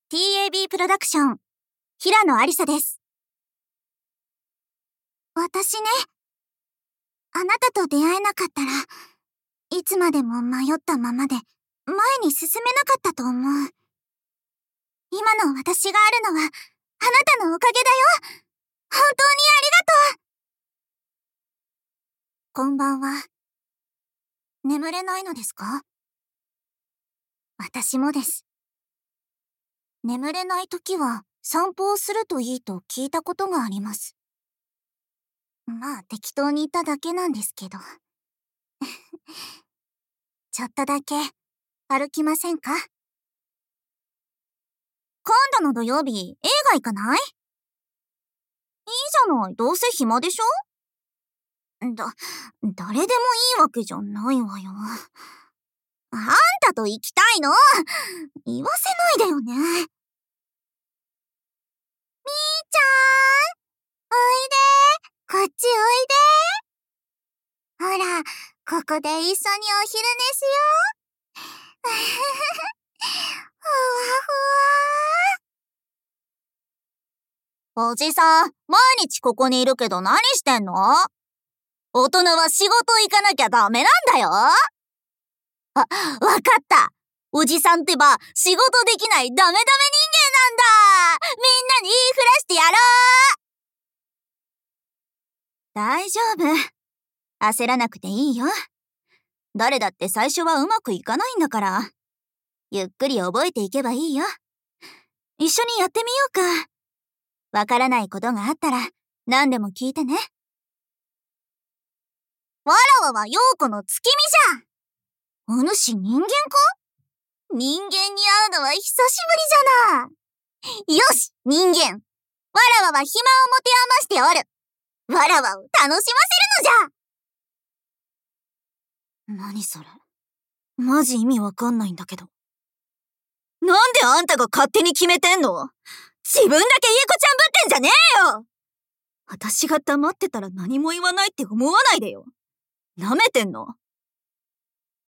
TAB プロダクション、平野ありさです。私ね、あなたと出会えなかったら、いつまでも迷ったままで、前に進めなかったと思う。今の私があるのは、あなたのおかげだよ。本当にありがとう。こんばんは。眠れないのですか？私もです。眠れないときは散歩をするといいと聞いたことがあります。まあ適当に言っただけなんですけど。ちょっとだけ歩きませんか？今度の土曜日、映画行かない？いいじゃない、どうせ暇でしょ？誰でもいいわけじゃないわよ。あんたと行きたいの！言わせないでよね。みーちゃん、おいで。こっちおいで。ほら、ここで一緒にお昼寝しよう。ふわふわ。おじさん、毎日ここにいるけど何してんの？大人は仕事行かなきゃダメなんだよ。わかった。おじさんってば仕事できないダメダメ人間なんだ。みんなに言いふらしてやろう。大丈夫。焦らなくていいよ。誰だって最初はうまくいかないんだから。ゆっくり覚えていけばいいよ。一緒にやってみようか。わからないことがあったら何でも聞いてね。わらわは陽子の月見じゃ。お主人間か？人間に会うのは久しぶりじゃな。よし、人間。わらわは暇を持て余しておる。わらわを楽しませるのじゃ。何それ。マジ意味わかんないんだけど。なんであんたが勝手に決めてんの？自分だけ家子ちゃんぶってんじゃねえよ。私が黙ってたら何も言わないって思わないでよ。舐めてんの？